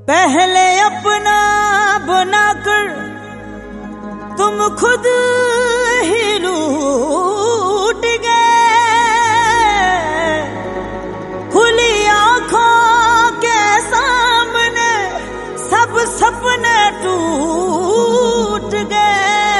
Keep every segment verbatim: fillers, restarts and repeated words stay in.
पहले अपना बनाकर तुम खुद ही लूट गए, खुली आंखों के सामने सब सपने टूट गए।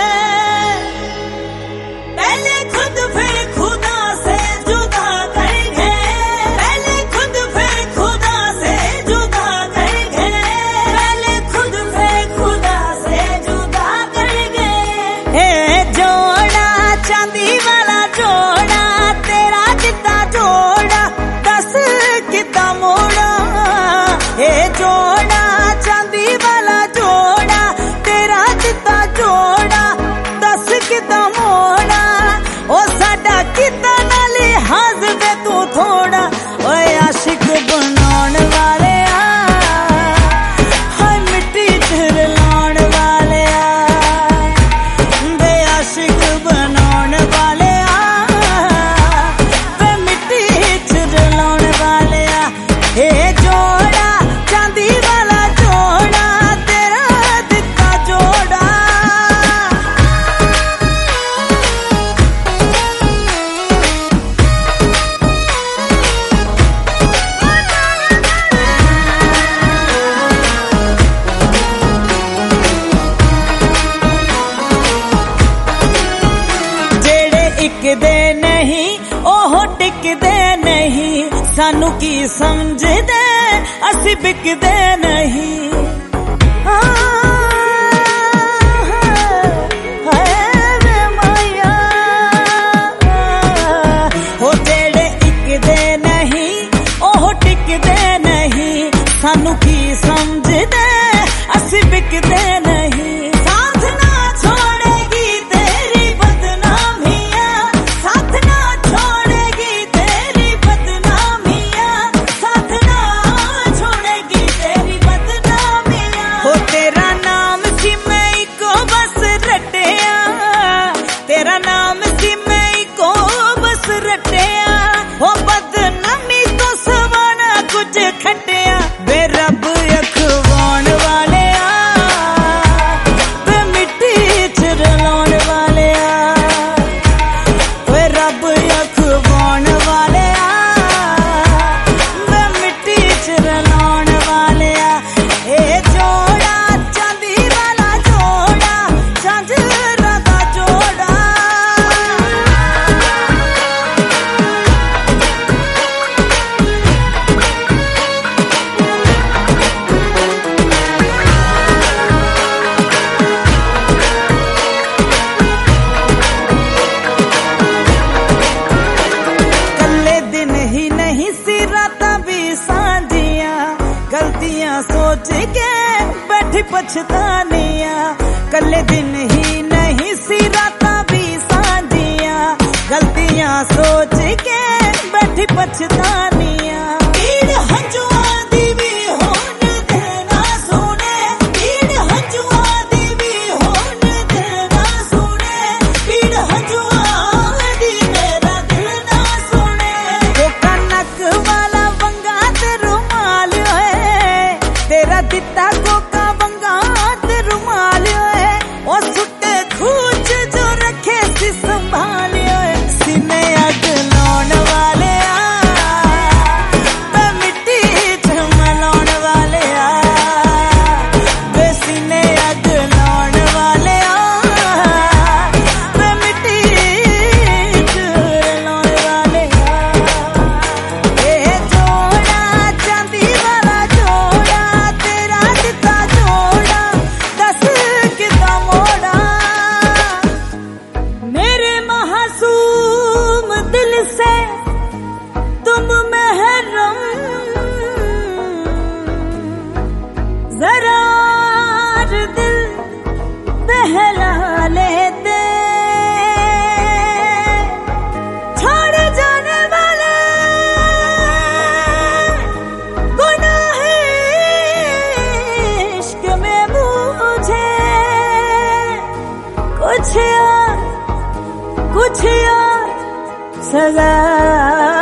पहले खुद फिर खुदा से जुदा कर गए, पहले खुद फिर खुदा से जुदा कर गए, पहले खुद फिर खुदा से जुदा कर गए। हे जोड़ा चांदी वाला जोड़ा, तेरा जितना जोड़ा दस कितना मोड़ा। हे जोड़ा चांदी वाला जोड़ा, तेरा जितना जोड़ा दस कितना मोड़ा। ओ साडा कितना ना लिहाज वे तू थोड़ा, ओए आशिक बनाउण वाले आ, हाय मिट्टी च रलाउण वाले आ, वे आशिक बनाउण वाले आ, वे मिट्टी च रलाउण वाले आ। हे जोड़ा चांदी वाला जोड़ा, तेरा दिता जोड़ा। टिकदे नहीं ओह टिकदे नहीं, सानू की समझदे असी बिकदे नहीं। हो जेड़े टिकदे नहीं ओह टिकदे नहीं, सानू की समझदे असी बिकदे नहीं। साथ ना छोड़ेगी तेरी बदनामियां, साथ ना छोड़ेगी तेरी बदनामियां, साथ ना छोड़ेगी तेरी बदनामियां। हो तेरा नाम सी मैं को बस रटिया, तेरा नाम सी मैं को बस रटिया। हो बदनामी तो सवाना कुछ खटिया, वे रब अखवाण वाले आ, वे मिट्टी च रलाउण वाले आ, वे रब अखवाण वाले आ, वे मिट्टी च रलाउण वाले आ। ए जोड़ा चांदी वाला जोड़ा, झांझरा दा जोड़ा। कल्ले दिन ही नहीं सी रातां भी सांझियां, गलतियां सोच के बैठी पछतानियां। कल्ले दिन ही नहीं सी रातां भी सांझियां, गलतियां सोच के बैठी पछतानियां। पीड़ हंजुआं दी भी होण देना सुने, पीड़ हंजुआं दी भी होण देना सुने, पीड़ हंजुआं दी मेरा दिल ना सुने। वो कनक वाला वंगा ते रुमाल होए, तेरा दिता कोका वंगा ते रुमाल होए। ओ सुट्टे खूच जो रखे सी संभाल होए, सीने अग लाउण वाले आ, वे मिट्टी च मलाउण वाले आ, वे सीने अग लाउण वाले आ, वे मिट्टी च रलाउण वाले आ। ए जोड़ा चांदी वाला जोड़ा, तेरा दिता जोड़ा दस कितना मोड़ा। मेरे मासूम दिल से तुम महरम, जरा दिल बहला लेते। छोड़ जाने वाले गुनाह इश्क में मुझे कुछ और कुछ और सजा